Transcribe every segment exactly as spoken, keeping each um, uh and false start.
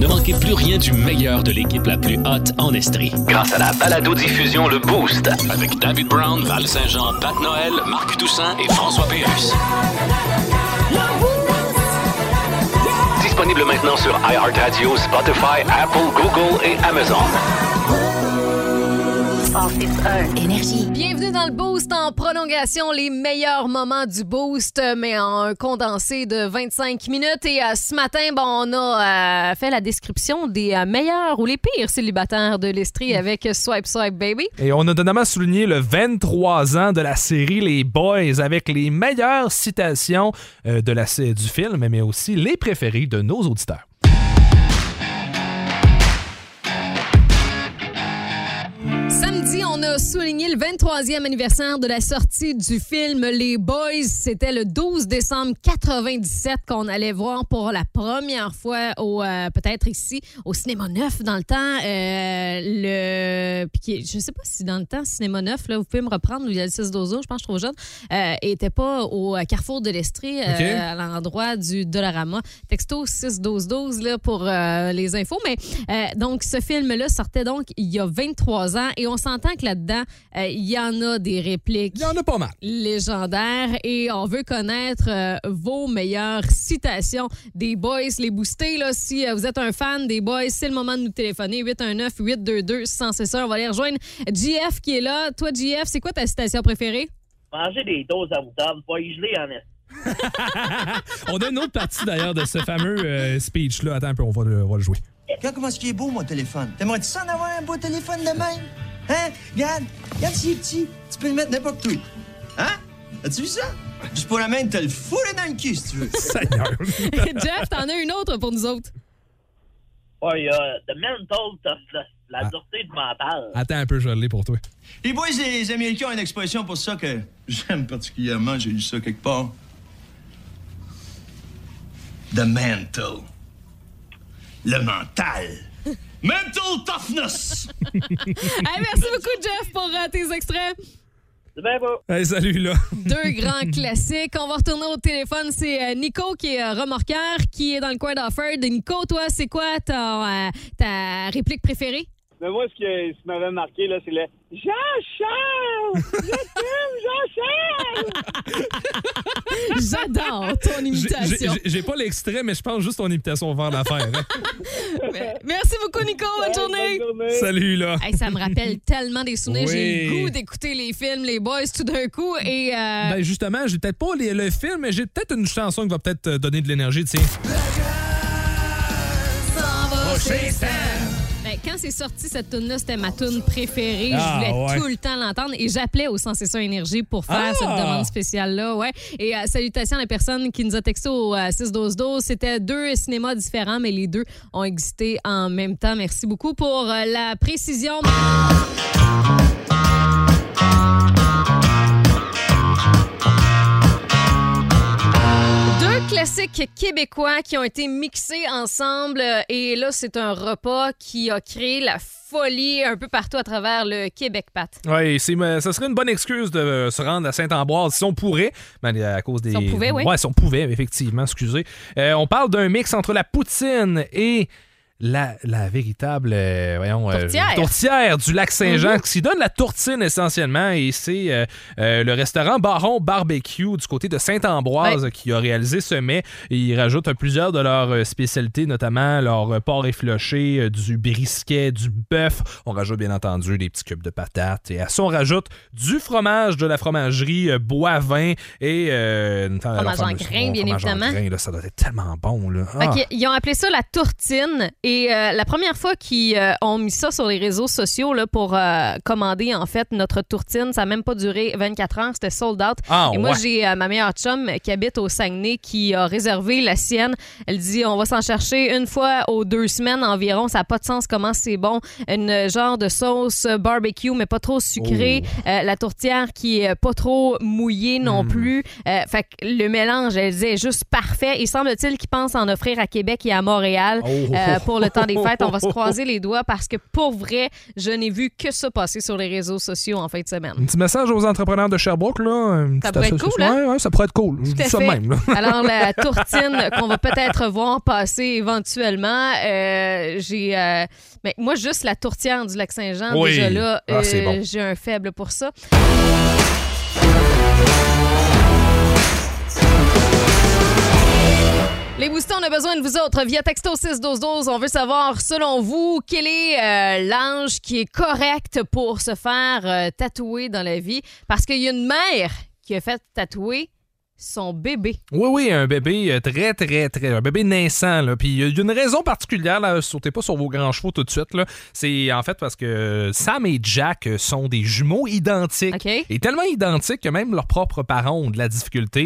Ne manquez plus rien du meilleur de l'équipe la plus hot en Estrie. Grâce à la balado-diffusion Le Boost. Avec David Brown, Val Saint-Jean, Pat Noël, Marc Toussaint et François Pérusse. Disponible maintenant sur iHeartRadio, Spotify, Apple, Google et Amazon. Énergie. Bienvenue dans le Boost en prolongation, les meilleurs moments du Boost, mais en un condensé de vingt-cinq minutes. Et euh, ce matin, bon, on a euh, fait la description des euh, meilleurs ou les pires célibataires de l'Estrie avec Swipe Swipe Baby. Et on a notamment souligné le vingt-trois ans de la série Les Boys avec les meilleures citations euh, de la, du film, mais aussi les préférés de nos auditeurs. Samedi, on a souligné le vingt-troisième anniversaire de la sortie du film Les Boys. C'était le douze décembre quatre-vingt-dix-sept qu'on allait voir pour la première fois au euh, peut-être ici au Cinéma Neuf dans le temps. Euh, le puis je sais pas si dans le temps Cinéma Neuf là, vous pouvez me reprendre, il y a le six douze, je pense que je suis trop jeune. Euh, était pas au Carrefour de l'Estrie euh, okay. à l'endroit du Dollarama. Texto six douze douze là pour euh, les infos. Mais euh, donc ce film-là sortait donc il y a vingt-trois ans. Et on s'entend que là-dedans, il euh, y en a des répliques. Il y en a pas mal. Légendaires. Et on veut connaître euh, vos meilleures citations des Boys. Les boostés, là, si euh, vous êtes un fan des Boys, c'est le moment de nous téléphoner. huit un neuf, huit deux deux, cent six. On va aller rejoindre J F qui est là. Toi, J F, c'est quoi ta citation préférée? Manger des doses à moutarde, pas y geler en est. On a une autre partie d'ailleurs de ce fameux euh, speech-là. Attends un peu, on va le, on va le jouer. Regarde comment est-ce est beau, mon téléphone. T'aimerais-tu ça en avoir un beau téléphone de même? Hein? Regarde, regarde s'il est petit. Tu peux le mettre n'importe où. Hein? As-tu vu ça? Juste pour la main, t'as le fourré dans le cul, si tu veux. Seigneur. Jeff, t'en as une autre pour nous autres. Ouais, il y a The Mental Toughness, la ah. dureté du mental. Attends un peu, je l'ai pour toi. Les boys, les Américains ont une expression pour ça que j'aime particulièrement. J'ai lu ça quelque part. The Mental. Le mental. Mental toughness! Hey, merci beaucoup, Jeff, pour euh, tes extraits. C'est bien beau. Hey, salut, là. Deux grands classiques. On va retourner au téléphone. C'est euh, Nico qui est euh, remorqueur, qui est dans le coin d'Offord. Nico, toi, c'est quoi ta, euh, ta réplique préférée? Mais moi, ce qui, ce qui m'avait marqué, là, c'est le « Jean-Charles! Je t'aime, Jean-Charles! » J'adore ton imitation. J'ai, j'ai, j'ai pas l'extrait, mais je pense juste ton imitation va faire l'affaire. Hein? Merci beaucoup, Nico. Bonne journée. Bonne journée. Salut, là. Hey, ça me rappelle tellement des souvenirs. Oui. J'ai le goût d'écouter les films, les Boys, tout d'un coup. Et euh... Ben, justement, j'ai peut-être pas les, le film, mais j'ai peut-être une chanson qui va peut-être te donner de l'énergie, tu sais. Oh, chez Stan. Quand c'est sorti, cette tune-là, c'était ma tune préférée. Ah, je voulais ouais. tout le temps l'entendre et j'appelais au cent six un Énergie pour faire ah! cette demande spéciale-là. Ouais. Et euh, salutations à la personne qui nous a texté au euh, six douze douze. C'était deux cinémas différents, mais les deux ont existé en même temps. Merci beaucoup pour euh, la précision. Classiques québécois qui ont été mixés ensemble et là, c'est un repas qui a créé la folie un peu partout à travers le Québec, Pat. Oui, c'est, ça serait une bonne excuse de se rendre à Saint-Ambroise si on pourrait, mais à cause des... Si on pouvait, oui. Ouais, si on pouvait, effectivement, excusez. Euh, on parle d'un mix entre la poutine et... La, la véritable euh, voyons, tourtière. Euh, tourtière du lac Saint-Jean mm-hmm. qui donne la tourtine essentiellement et c'est euh, euh, le restaurant Baron Barbecue du côté de Saint-Ambroise ouais. qui a réalisé ce mets. Et ils rajoutent euh, plusieurs de leurs spécialités, notamment leur euh, porc effiloché, euh, du brisket, du bœuf. On rajoute bien entendu des petits cubes de patates et à ça on rajoute du fromage de la fromagerie euh, Boivin et euh, une fromage en grain, bien évidemment. Grain, là, ça doit être tellement bon. Là. Ah. Fait ils ont appelé ça la tourtine. Et Et euh, la première fois qu'ils euh, ont mis ça sur les réseaux sociaux là, pour euh, commander en fait notre tourtine, ça n'a même pas duré vingt-quatre heures, c'était sold out. Ah, et moi, ouais. j'ai euh, ma meilleure chum qui habite au Saguenay qui a réservé la sienne. Elle dit on va s'en chercher une fois aux deux semaines environ. Ça n'a pas de sens comment c'est bon. Une genre de sauce barbecue, mais pas trop sucrée. Oh. Euh, la tourtière qui est pas trop mouillée non mm. plus. Euh, fait que le mélange, elle disait, est juste parfait. Il semble-t-il qu'ils pensent en offrir à Québec et à Montréal oh. euh, pour le temps des fêtes. On va se croiser les doigts parce que pour vrai, je n'ai vu que ça passer sur les réseaux sociaux en fin de semaine. Un petit message aux entrepreneurs de Sherbrooke, là. Ça pourrait être cool, hein? Ouais, ouais, ça pourrait être cool. Je dis ça de même, là. Alors, la tourtine qu'on va peut-être voir passer éventuellement, euh, j'ai... Euh, mais moi, juste la tourtière du Lac-Saint-Jean, oui. déjà là, ah, c'est euh, bon. j'ai un faible pour ça. Les boosters, on a besoin de vous autres. Via texto six douze douze, on veut savoir, selon vous, quel est euh, l'ange qui est correct pour se faire euh, tatouer dans la vie? Parce qu'il y a une mère qui a fait tatouer son bébé. Oui, oui, un bébé très, très, très... Un bébé naissant, là. Puis il y a une raison particulière, là. Sautez pas sur vos grands chevaux tout de suite, là. C'est en fait parce que Sam et Jack sont des jumeaux identiques. Okay. Et tellement identiques que même leurs propres parents ont de la difficulté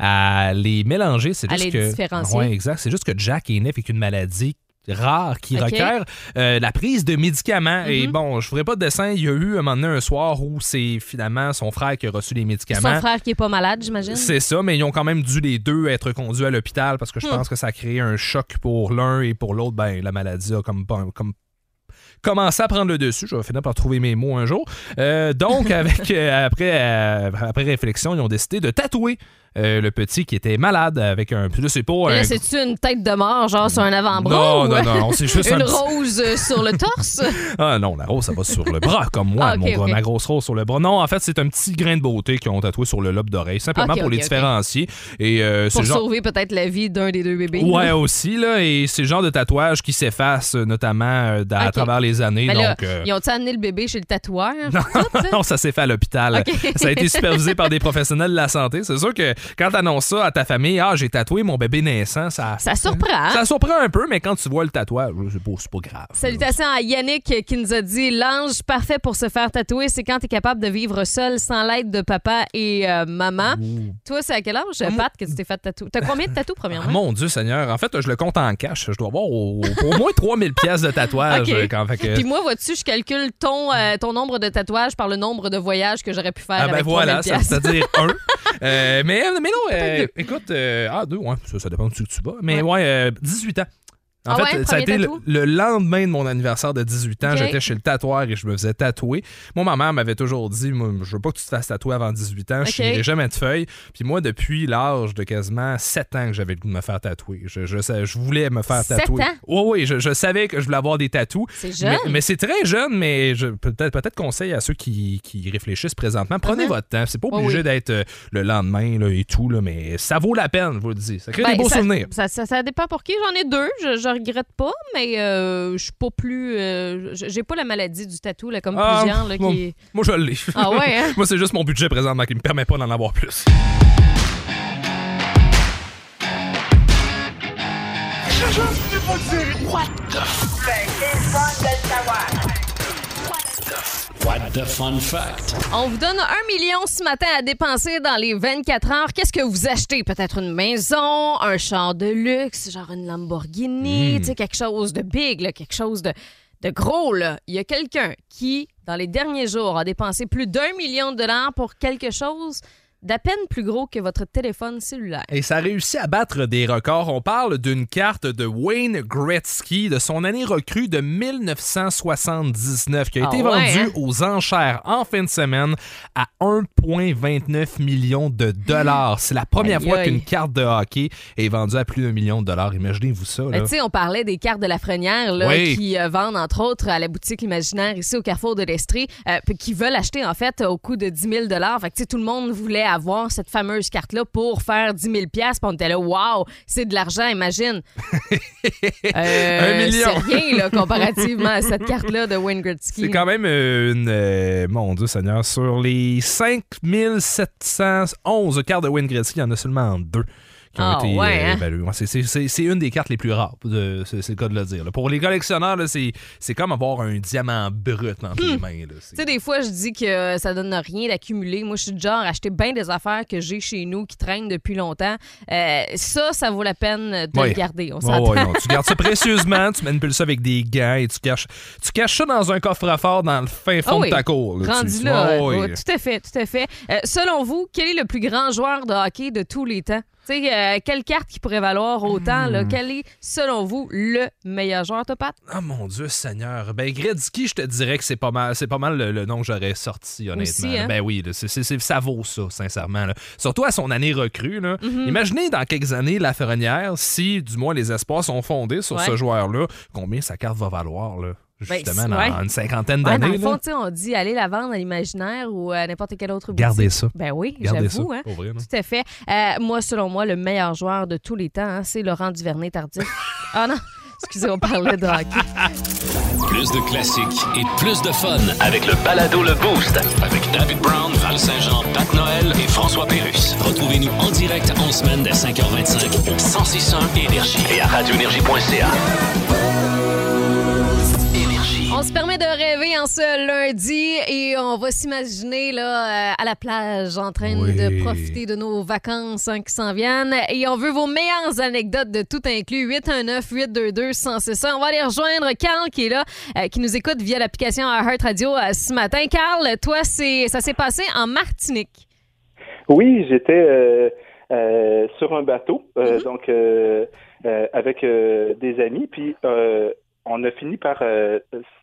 à les mélanger. C'est à juste les que... différencier. Oui, exact. C'est juste que Jack est né avec une maladie rare qui okay. requiert euh, la prise de médicaments. Mm-hmm. Et bon, je ne ferai pas de dessin. Il y a eu un moment donné un soir où c'est finalement son frère qui a reçu les médicaments. Son frère qui est pas malade, j'imagine. C'est ça, mais ils ont quand même dû les deux être conduits à l'hôpital parce que je mm. pense que ça a créé un choc pour l'un et pour l'autre, ben la maladie a comme, comme commencé à prendre le dessus. Je vais finir par trouver mes mots un jour. Euh, donc, avec euh, après, euh, après réflexion, ils ont décidé de tatouer Euh, le petit qui était malade avec un... Là, c'est pas là, un... c'est-tu une tête de mort, genre sur un avant-bras? Non, ou... non, non, non, c'est juste une un... rose sur le torse? Ah non, la rose, ça va sur le bras, comme moi, ah, okay, mon, okay. ma grosse rose sur le bras. Non, en fait, c'est un petit grain de beauté qu'ils ont tatoué sur le lobe d'oreille, simplement okay, pour okay, les différencier. Et, euh, pour c'est genre... sauver peut-être la vie d'un des deux bébés. Ouais, aussi, là, et c'est le genre de tatouage qui s'efface, notamment euh, à okay. travers les années. Mais donc, là, euh... ils ont-ils amené le bébé chez le tatoueur? Non, tout, non ça s'est fait à l'hôpital. Okay. Ça a été supervisé par des professionnels de la santé. C'est sûr que quand tu annonces ça à ta famille, ah, j'ai tatoué mon bébé naissant, ça... Ça surprend. Ça surprend un peu, mais quand tu vois le tatouage, c'est pas, c'est pas grave. Salutations à Yannick qui nous a dit « L'ange parfait pour se faire tatouer, c'est quand tu es capable de vivre seul sans l'aide de papa et euh, maman. Ouh. » Toi, c'est à quel âge, Pat, que tu t'es fait tatouer? T'as combien de tatous, premièrement? Ah, mon Dieu Seigneur, en fait, je le compte en cash. Je dois avoir au, au, au moins trois mille pièces de tatouage. Okay. Quand, fait que... Puis moi, vois-tu, je calcule ton, euh, ton nombre de tatouages par le nombre de voyages que j'aurais pu faire ah ben avec voilà, trois mille pièces. c'est-à-dire un. euh, mais, mais non, euh, écoute, euh, ah, deux, ouais, ça, ça dépend de où tu vas. Mais ouais, ouais euh, dix-huit ans. En ah fait, ouais, ça a été le, tatou? le lendemain de mon anniversaire de dix-huit ans. Okay. J'étais chez le tatoueur et je me faisais tatouer. Moi, ma mère m'avait toujours dit, moi, je veux pas que tu te fasses tatouer avant dix-huit ans. Okay. Je n'irai jamais de feuilles. Puis moi, depuis l'âge de quasiment sept ans que j'avais le goût de me faire tatouer. Je, je, je, je voulais me faire tatouer. sept ans? Oui, oui, je, je savais que je voulais avoir des tatous. C'est jeune. Mais, mais c'est très jeune, mais je, peut-être, peut-être conseil à ceux qui, qui réfléchissent présentement. Prenez uh-huh. votre temps. C'est pas obligé oh, oui. d'être euh, le lendemain là, et tout, là, mais ça vaut la peine, je vous le dis. Ça crée ben, des beaux ça, souvenirs. Ça, ça, ça dépend pour qui. J'en ai deux. Je, je regrette pas. Mais euh, je suis pas plus... Euh, j'ai pas la maladie du tatou, là, comme ah, plusieurs. Là, moi, qui... moi, je l'ai. Ah ouais, hein? Moi, c'est juste mon budget présentement qui me permet pas d'en avoir plus. What the f... What the fun fact? On vous donne un million ce matin à dépenser dans les vingt-quatre heures. Qu'est-ce que vous achetez? Peut-être une maison, un char de luxe, genre une Lamborghini, mmh. tu sais, quelque chose de big, là, quelque chose de, de gros. Là. Il y a quelqu'un qui, dans les derniers jours, a dépensé plus d'un million de dollars pour quelque chose d'à peine plus gros que votre téléphone cellulaire. Et ça a réussi à battre des records. On parle d'une carte de Wayne Gretzky de son année recrue de dix-neuf cent soixante-dix-neuf qui a ah été ouais, vendue hein? aux enchères en fin de semaine à un virgule vingt-neuf million de dollars. C'est la première aïe, fois aïe. qu'une carte de hockey est vendue à plus d'un million de dollars. Imaginez-vous ça. Là. Tu sais, on parlait des cartes de Lafrenière là, oui. qui euh, vendent, entre autres, à la boutique Imaginaire ici au Carrefour de l'Estrie, euh, qui veulent acheter, en fait, au coût de dix mille dollars. Fait que, tu sais, tout le monde voulait avoir cette fameuse carte-là pour faire dix mille dollars. Puis on était là, waouh, c'est de l'argent, imagine. euh, Un million. C'est rien, là, comparativement à cette carte-là de Wayne Gretzky. C'est quand même une... Euh, mon Dieu Seigneur, sur les cinq mille sept cent onze cartes de Wayne Gretzky, il y en a seulement deux qui ont oh, été ouais, euh, hein? évaluées. C'est, c'est, c'est, c'est une des cartes les plus rares, de, c'est, c'est le cas de le dire. Là. Pour les collectionneurs, là, c'est, c'est comme avoir un diamant brut entre hmm. les mains. Tu sais, des fois, je dis que ça donne rien d'accumuler. Moi, je suis du genre à acheter bien des affaires que j'ai chez nous qui traînent depuis longtemps. Euh, ça, ça vaut la peine de ouais. le garder. On oh, ouais, non. Tu gardes ça précieusement, tu manipules ça avec des gants et tu caches, tu caches ça dans un coffre-fort dans le fin fond oh, oui. de ta cour. Là, Rendu tu, là. oh, oui. oui. Tout à fait, tout à fait. Euh, selon vous, quel est le plus grand joueur de hockey de tous les temps? Tu sais, euh, quelle carte qui pourrait valoir autant? Hmm. Là? Quel est, selon vous, le meilleur joueur, toi, Pat? Ah, oh, mon Dieu Seigneur. Ben, Gretzky, je te dirais que c'est pas mal, c'est pas mal le, le nom que j'aurais sorti, honnêtement. Aussi, hein? Ben oui, c'est, c'est, c'est, ça vaut ça, sincèrement. Là. Surtout à son année recrue. Là. Mm-hmm. Imaginez dans quelques années, Lafrenière, si, du moins, les espoirs sont fondés sur ouais. ce joueur-là, combien sa carte va valoir, là? Justement, ben, dans ouais. une cinquantaine d'années. Ouais, dans le fond, on dit aller la vendre à l'imaginaire ou à n'importe quel autre boutique. Gardez ça. Ben oui, Gardez j'avoue. Ça, hein. vrai, tout à fait. Euh, moi, selon moi, le meilleur joueur de tous les temps, hein, c'est Laurent Duvernay-Tardif. Ah non, excusez, on parlait de hockey. Plus de classiques et plus de fun avec le balado Le Boost. Avec David Brown, Val Saint-Jean, Pat Noël et François Pérusse. Retrouvez-nous en direct en semaine dès cinq heures vingt-cinq au cent six point un Énergie et à radio énergie point c a. On se permet de rêver en ce lundi et on va s'imaginer là, à la plage en train oui. de profiter de nos vacances hein, qui s'en viennent. Et on veut vos meilleures anecdotes de tout inclus. huit un neuf, huit deux deux, un zéro six un. On va aller rejoindre Carl qui est là, euh, qui nous écoute via l'application iHeartRadio euh, ce matin. Carl, toi, c'est, ça s'est passé en Martinique. Oui, j'étais euh, euh, sur un bateau, euh, mm-hmm. donc euh, euh, avec euh, des amis. Puis euh, on a fini par... Euh,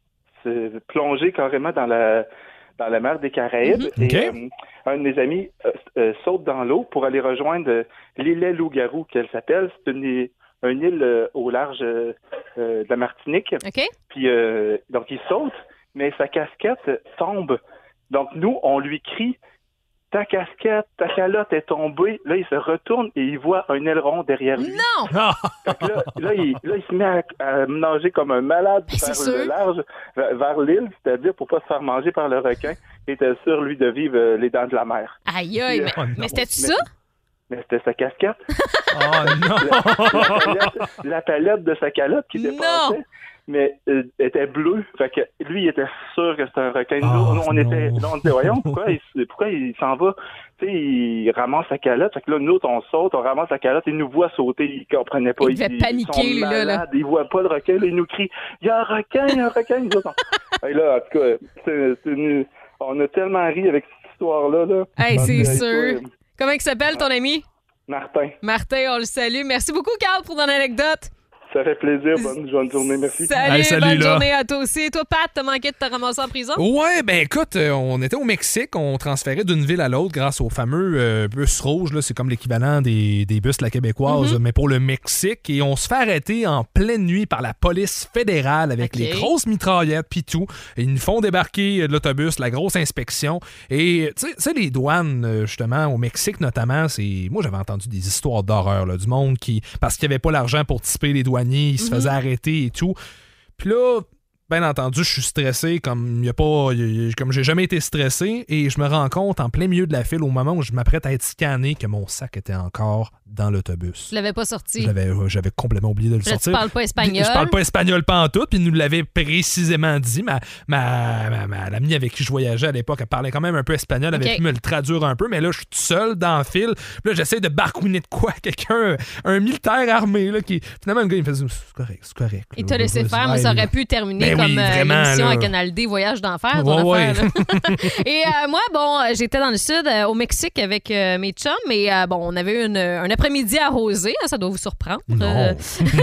se plonger carrément dans la dans la mer des Caraïbes. Mm-hmm. Okay. Et euh, un de mes amis euh, euh, saute dans l'eau pour aller rejoindre euh, l'île Loup-Garou, qu'elle s'appelle. C'est une, une île euh, au large euh, euh, de la Martinique. Okay. Puis euh, donc il saute, mais sa casquette tombe. Donc nous, on lui crie ta casquette, ta calotte est tombée. Là, il se retourne et il voit un aileron derrière lui. Non! Fait que là, là, il, là, il se met à, à nager comme un malade ben, vers le large, vers, vers l'île, c'est-à-dire pour pas se faire manger par le requin. Il était sûr, lui, de vivre euh, les dents de la mer. Aïe, aïe, mais, oh, mais c'était-tu ça? Mais c'était sa casquette. Oh non! La, la, palette, la palette de sa calotte qui dépassait. Non! Mais euh, était bleu. Fait que lui, il était sûr que c'était un requin. Nous, oh, nous on, était, nous on était, voyons, pourquoi il, pourquoi il s'en va? Tu sais, il ramasse sa calotte. Fait que là, nous autres, on saute, on ramasse sa calotte, il nous voit sauter. Il comprenait pas. Il devait paniquer, lui, là, là. Il voit pas le requin, là, il nous crie, il y a un requin, il y a un requin. Nous autres, on... Et là, en tout cas, c'est, c'est une... on a tellement ri avec cette histoire-là, là. Hey, c'est euh, sûr. Toi, comment il s'appelle, ton ami? Martin. Martin, on le salue. Merci beaucoup, Carl, pour ton anecdote. Ça fait plaisir. Bonne, bonne journée. Merci. Salut, hey, salut bonne là. journée à toi aussi. Et toi, Pat, t'as manqué de te ramasser en prison? Ouais, ben écoute, on était au Mexique. On transférait d'une ville à l'autre grâce au fameux euh, bus rouge. Là, c'est comme l'équivalent des, des bus de la québécoise, mm-hmm. mais pour le Mexique. Et on se fait arrêter en pleine nuit par la police fédérale avec okay. les grosses mitraillettes puis tout. Et ils nous font débarquer de l'autobus, la grosse inspection. Et tu sais, les douanes, justement, au Mexique notamment, c'est moi, j'avais entendu des histoires d'horreur là, du monde qui, parce qu'il n'y avait pas l'argent pour tiper les douaniers, ils se mm-hmm. faisaient arrêter et tout. Puis là, bien entendu, je suis stressé comme il y a pas, y a, comme j'ai jamais été stressé et je me rends compte en plein milieu de la file au moment où je m'apprête à être scanné que mon sac était encore dans l'autobus. Tu l'avais pas sorti? J'avais, j'avais complètement oublié de le là, sortir. Tu parles pas espagnol? Je parle pas espagnol pantoute, puis il nous l'avait précisément dit. Ma, ma, ma, ma l'amie avec qui je voyageais à l'époque, elle parlait quand même un peu espagnol, elle avait pu me le traduire un peu, mais là, je suis tout seul dans le fil. Là, j'essaie de barcouiner de quoi? Quelqu'un, un militaire armé, là, qui... Finalement, le gars, il me faisait, c'est correct, c'est correct. Il t'a laissé faire, mais ça aurait pu terminer ben comme oui, euh, vraiment, l'émission là. à Canal D, Voyage d'enfer, ton ouais, affaire. Ouais. Et euh, moi, bon, j'étais dans le sud, euh, au Mexique, avec euh, mes chums, et euh, bon, on avait eu une, un après-midi arrosé, hein, ça doit vous surprendre. Non. Euh,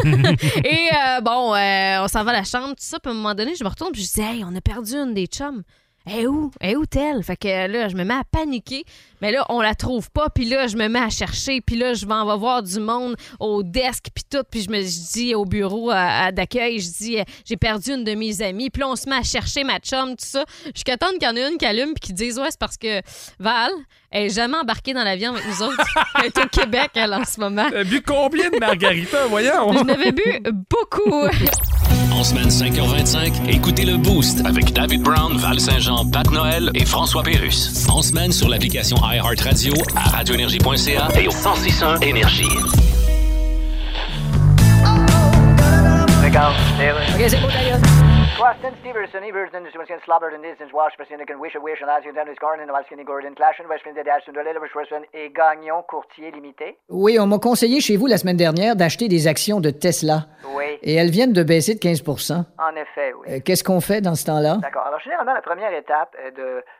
et euh, bon, euh, on s'en va à la chambre, tout ça, puis à un moment donné, je me retourne, puis je dis, hey, on a perdu une des chums. Elle est où? Elle est où telle? Fait que là, je me mets à paniquer. Mais là, on la trouve pas. Puis là, je me mets à chercher. Puis là, je vais en va voir du monde au desk puis tout. Puis je me je dis au bureau à, à d'accueil, je dis, j'ai perdu une de mes amies. Puis là, on se met à chercher ma chum, tout ça. Jusqu'à temps qu'il y en a une qui allume puis qui dise, ouais, c'est parce que Val, elle est jamais embarquée dans l'avion avec nous autres. Elle est au Québec, elle, en ce moment. T'as bu combien de margaritas, voyons? Je n'avais bu beaucoup. En semaine cinq heures vingt-cinq, écoutez le Boost avec David Brown, Val Saint-Jean, Pat Noël et François Pérusse. En semaine sur l'application iHeartRadio, à radio énergie point c a et au cent six point un Énergie. Regarde, OK, c'est beau, d'ailleurs. Question Stevenson, Everton, Sebastian Slobber, and Distance, Walsh, President, Wish, Wish, and Asian, Dennis Gordon, Walskin, Gordon, Clash, Westfield, Ashton, Westfield et Gagnon, courtier limité. Oui, on m'a conseillé chez vous la semaine dernière d'acheter des actions de Tesla. Oui. Et elles viennent de baisser de quinze pour cent. En effet, oui. Euh, qu'est-ce qu'on fait dans ce temps-là? D'accord. Alors, généralement, la première étape est de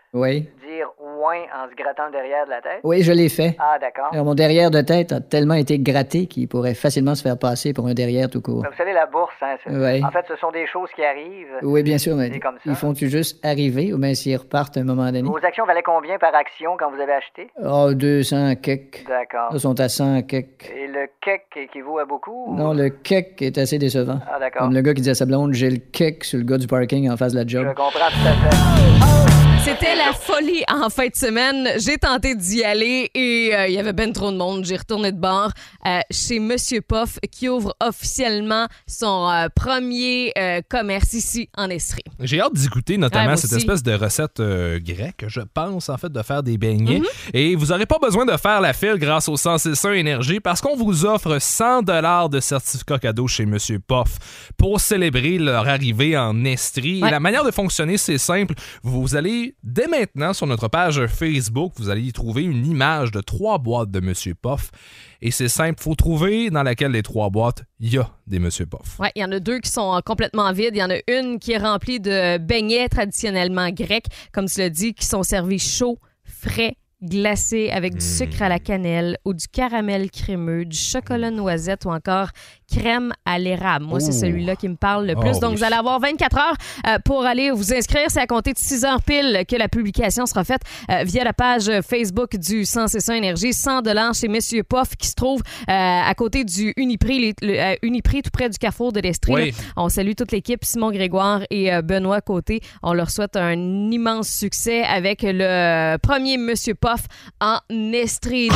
Oui. Dire ouin en se grattant le derrière de la tête? Oui, je l'ai fait. Ah, d'accord. Alors, mon derrière de tête a tellement été gratté qu'il pourrait facilement se faire passer pour un derrière tout court. Vous savez, la bourse, hein, c'est- Oui. en fait, ce sont des choses qui arrivent. Oui, bien sûr, mais C'est comme ça. ils font-tu juste arriver ou bien s'ils repartent à un moment donné? Vos actions valaient combien par action quand vous avez acheté? Oh, deux cents kek. D'accord. Ils sont à cent kek. Et le kek équivaut à beaucoup? ou- Non, le kek est assez décevant. Ah, d'accord. Comme le gars qui dit à sa blonde, j'ai le kek sur le gars du parking en face de la job. Je comprends tout à fait. C'était la folie en fin de semaine. J'ai tenté d'y aller et euh, il y avait ben trop de monde. J'ai retourné de bord euh, chez Monsieur Poff qui ouvre officiellement son euh, premier euh, commerce ici en Estrie. J'ai hâte d'y goûter, notamment Ouais, moi cette aussi. espèce de recette euh, grecque, je pense, en fait, de faire des beignets. Mm-hmm. Et vous n'aurez pas besoin de faire la file grâce au cent six un Énergie parce qu'on vous offre cent dollars de certificat cadeau chez Monsieur Poff pour célébrer leur arrivée en Estrie. Ouais. Et la manière de fonctionner, c'est simple. Vous allez, dès maintenant, sur notre page Facebook, vous allez y trouver une image de trois boîtes de Monsieur Poff. Et c'est simple, il faut trouver dans laquelle des trois boîtes, il y a des Monsieur Poff. Ouais, il y en a deux qui sont euh, complètement vides. Il y en a une qui est remplie de beignets traditionnellement grecs, comme tu l'as dit, qui sont servis chauds, frais, glacés avec du sucre à la cannelle ou du caramel crémeux, du chocolat noisette ou encore crème à l'érable. Moi, c'est Oh. celui-là qui me parle le plus. Oh, Donc, oui. vous allez avoir vingt-quatre heures euh, pour aller vous inscrire. C'est à compter de six heures pile que la publication sera faite euh, via la page Facebook du cent six un Énergie. cent dollars chez Monsieur Poff qui se trouve euh, à côté du Uniprix, les- le, euh, Uniprix tout près du Carrefour de l'Estrie. Oui. Là. On salue toute l'équipe, Simon Grégoire et euh, Benoît Côté. On leur souhaite un immense succès avec le premier Monsieur Poff en Estrie.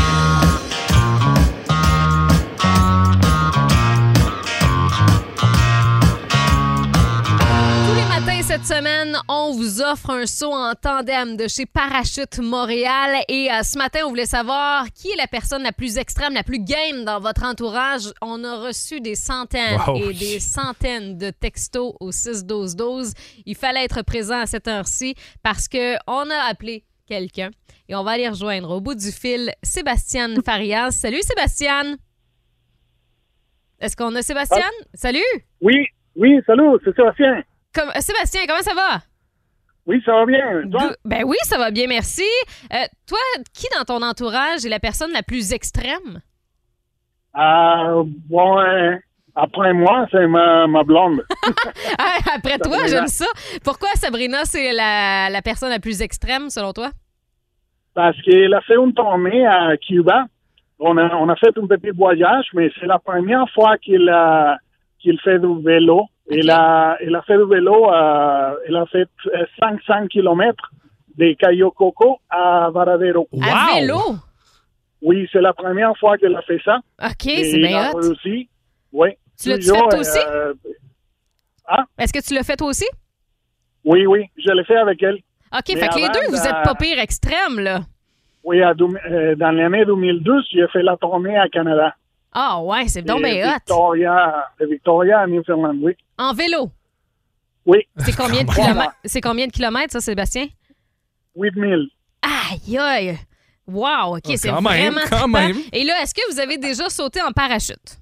Tous les matins cette semaine, on vous offre un saut en tandem de chez Parachute Montréal. Et euh, ce matin, on voulait savoir qui est la personne la plus extrême, la plus game dans votre entourage. On a reçu des centaines Wow. et des centaines de textos au six douze douze. Il fallait être présent à cette heure-ci parce qu'on a appelé quelqu'un et on va aller rejoindre au bout du fil Sébastien Farias. Salut Sébastien! Est-ce qu'on a Sébastien? Salut! Oui, oui, salut, c'est Sébastien. Comme, euh, Sébastien, comment ça va? Oui, ça va bien. Toi? Go- Ben oui, ça va bien, merci. Euh, toi, qui dans ton entourage est la personne la plus extrême? Euh, bon, euh, après moi, c'est ma, ma blonde. Ah, après toi, Sabrina. j'aime ça. Pourquoi Sabrina, c'est la, la personne la plus extrême, selon toi? Parce qu'elle a fait une tournée à Cuba. On a, on a fait un petit voyage, mais c'est la première fois qu'il a, qu'il fait du vélo. Il, a, il a fait du vélo, euh, il a fait euh, cinq cents kilomètres de Cayo Coco à Varadero. À vélo? Oui, c'est la première fois qu'il a fait ça. OK, Et c'est il bien a hot. réussi. Oui. Tu l'as-tu Toujours, fait aussi? euh, Hein? Est-ce que tu l'as fait toi aussi? Oui, oui, je l'ai fait avec elle. OK, Mais fait que les avant, deux, vous euh, êtes pas pire extrêmes, là. Oui, à deux- euh, dans l'année deux mille douze, j'ai fait la tournée à Canada. Ah ouais, c'est donc De bien hot. Victoria, de Victoria à Newfoundland, oui. En vélo. Oui. C'est combien de kilomètres? C'est combien de kilomètres, ça, Sébastien? huit mille. Aïe, aïe. Wow, OK, Ah, c'est quand même, vraiment quand trippant. même. Et là, est-ce que vous avez déjà sauté en parachute?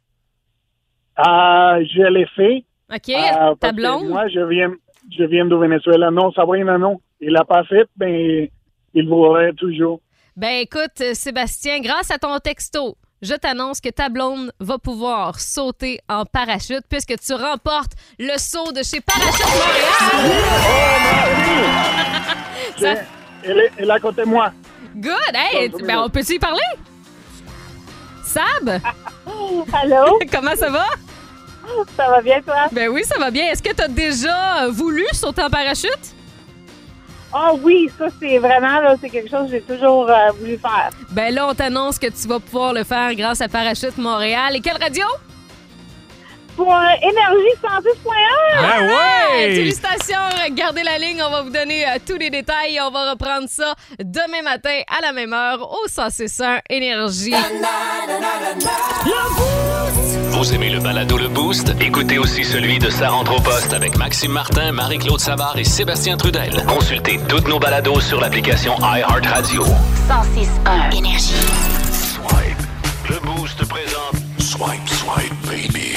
Euh, je l'ai fait. OK, euh, ta parce que blonde? Moi, je viens, je viens de Venezuela. Non, Sabrina, non. Il l'a pas fait, mais il voudrait toujours. Ben écoute, euh, Sébastien, grâce à ton texto, je t'annonce que ta blonde va pouvoir sauter en parachute puisque tu remportes le saut de chez Parachute Montréal. Ça- Elle est, elle est à côté de moi. Good! Hey, tu- ben, on peut-tu y parler? Sab? Allô? Comment ça va? Ça va bien, toi? Ben oui, ça va bien. Est-ce que tu as déjà voulu sauter en parachute? Oh oui, ça, c'est vraiment, là, c'est quelque chose que j'ai toujours euh, voulu faire. Ben là, on t'annonce que tu vas pouvoir le faire grâce à Parachute Montréal. Et quelle radio? Pour euh, Énergie cent dix point un! Ah Ben ouais! Félicitations! Gardez la ligne, on va vous donner euh, tous les détails. On va reprendre ça demain matin à la même heure au cent six un Énergie. Vous aimez le balado Le Boost? Écoutez aussi celui de Sa rentre au poste avec Maxime Martin, Marie-Claude Savard et Sébastien Trudel. Consultez toutes nos balados sur l'application iHeartRadio. cent six un Énergie. Swipe. Le Boost présente Swipe, Swipe, Baby.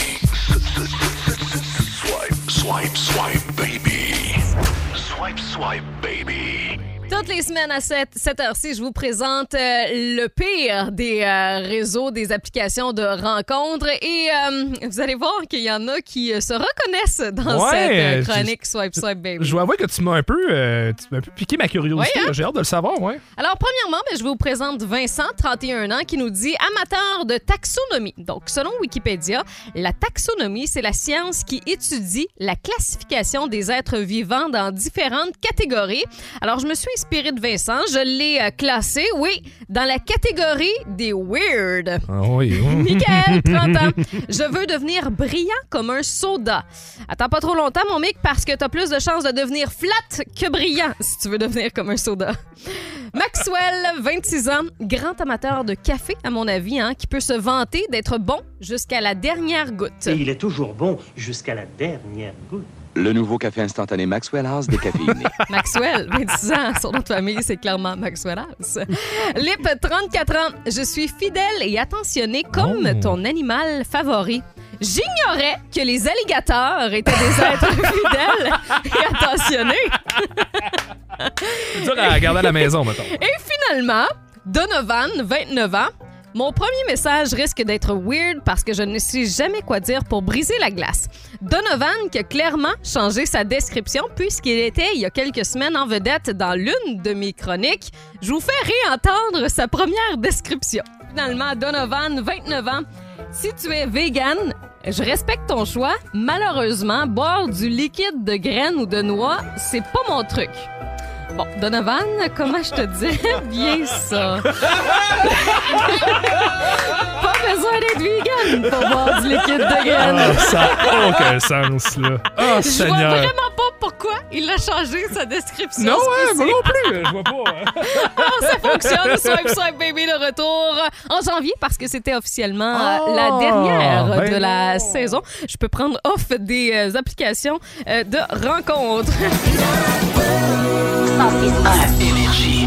Swipe, Swipe, Swipe, Baby. Swipe, Swipe, Baby. Toutes les semaines à cette, cette heure-ci, je vous présente euh, le pire des euh, réseaux, des applications de rencontres. Et euh, vous allez voir qu'il y en a qui euh, se reconnaissent dans Ouais, cette euh, je- chronique Swipe Swipe Baby. Je dois avouer que tu m'as un peu, euh, tu m'as un peu piqué ma curiosité. Ouais, hein? J'ai hâte de le savoir, ouais. Alors, premièrement, ben, je vous présente Vincent, trente et un ans, qui nous dit amateur de taxonomie. Donc, selon Wikipédia, la taxonomie, c'est la science qui étudie la classification des êtres vivants dans différentes catégories. Alors, je me suis inspirée de Vincent. Je l'ai euh, classé, oui, dans la catégorie des weird. Ah oui. Michael, trente ans. Je veux devenir brillant comme un soda. Attends pas trop longtemps, mon mec, parce que t'as plus de chances de devenir flat que brillant si tu veux devenir comme un soda. Maxwell, vingt-six ans, grand amateur de café, à mon avis, hein, qui peut se vanter d'être bon jusqu'à la dernière goutte. Et il est toujours bon jusqu'à la dernière goutte. Le nouveau café instantané Maxwell House décaféiné. Maxwell, vingt-six ans, son nom de famille, c'est clairement Maxwell House. Lip, trente-quatre ans, je suis fidèle et attentionné comme Oh. ton animal favori. J'ignorais que les alligators étaient des êtres fidèles et attentionnés. C'est dur à garder à la maison, mettons. Et finalement, Donovan, vingt-neuf ans, mon premier message risque d'être weird parce que je ne sais jamais quoi dire pour briser la glace. Donovan qui a clairement changé sa description puisqu'il était il y a quelques semaines en vedette dans l'une de mes chroniques. Je vous fais réentendre sa première description. Finalement, Donovan, vingt-neuf ans, si tu es vegan, je respecte ton choix. Malheureusement, boire du liquide de graines ou de noix, c'est pas mon truc. Bon, Donovan, comment je te dirais bien ça? Pas besoin d'être vegan pour boire du liquide de graines. Ah, ça n'a aucun sens, là. Oh, Je vois Seigneur. vraiment pas pourquoi il a changé sa description. Non, ouais, spécifique. moi non plus. Je vois pas. hein. Alors, ça fonctionne. Swipe, swipe, baby, de retour en janvier parce que c'était officiellement euh, Oh, la dernière ben de la non. saison. Je peux prendre off des euh, applications euh, de rencontres. cent six virgule un. Énergie.